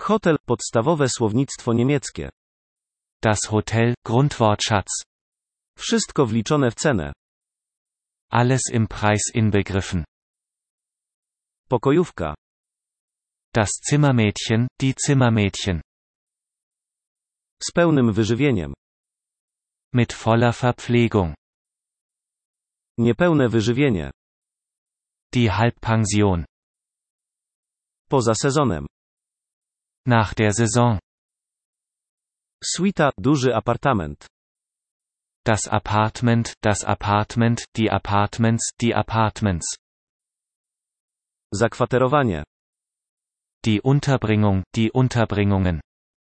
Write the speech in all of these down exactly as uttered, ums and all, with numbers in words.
Hotel, podstawowe słownictwo niemieckie. Das Hotel, Grundwortschatz. Wszystko wliczone w cenę. Alles im Preis inbegriffen. Pokojówka. Das Zimmermädchen, die Zimmermädchen. Z pełnym wyżywieniem. Mit voller Verpflegung. Niepełne wyżywienie. Die Halbpension. Poza sezonem. Nach der Saison. Suita, duży apartament. Das Apartment, das Apartment, die Apartments, die Apartments. Zakwaterowanie. Die Unterbringung, die Unterbringungen.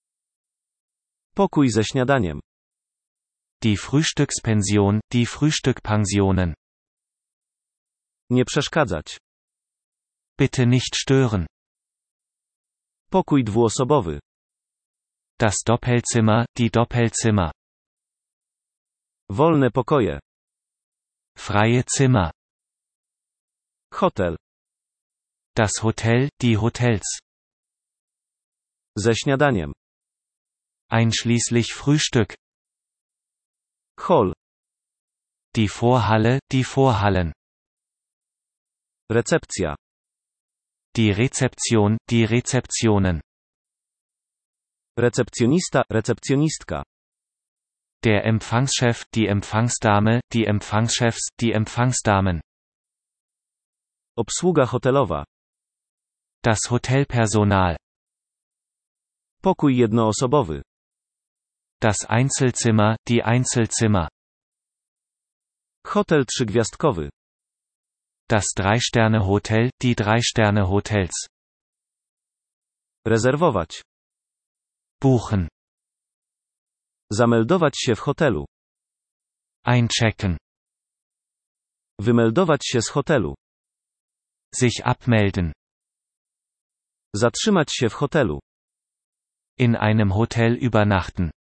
Pokój ze śniadaniem. Die Frühstückspension, die Frühstückpensionen. Nie przeszkadzać. Bitte nicht stören. Pokój dwuosobowy. Das Doppelzimmer, die Doppelzimmer. Wolne pokoje. Freie Zimmer. Hotel. Das Hotel, die Hotels. Ze śniadaniem. Einschließlich Frühstück. Hall. Die Vorhalle, die Vorhallen. Recepcja. Die Rezeption, die Rezeptionen. Recepcjonista, recepcjonistka. Der Empfangschef, die Empfangsdame, die Empfangschefs, die Empfangsdamen. Obsługa hotelowa. Das Hotelpersonal. Pokój jednoosobowy. Das Einzelzimmer, die Einzelzimmer. Hotel trzygwiazdkowy. Das Drei-Sterne-Hotel, die Drei-Sterne-Hotels. Rezerwować. Buchen. Zameldować się w hotelu. Einchecken. Wymeldować się z hotelu. Sich abmelden. Zatrzymać się w hotelu. In einem Hotel übernachten.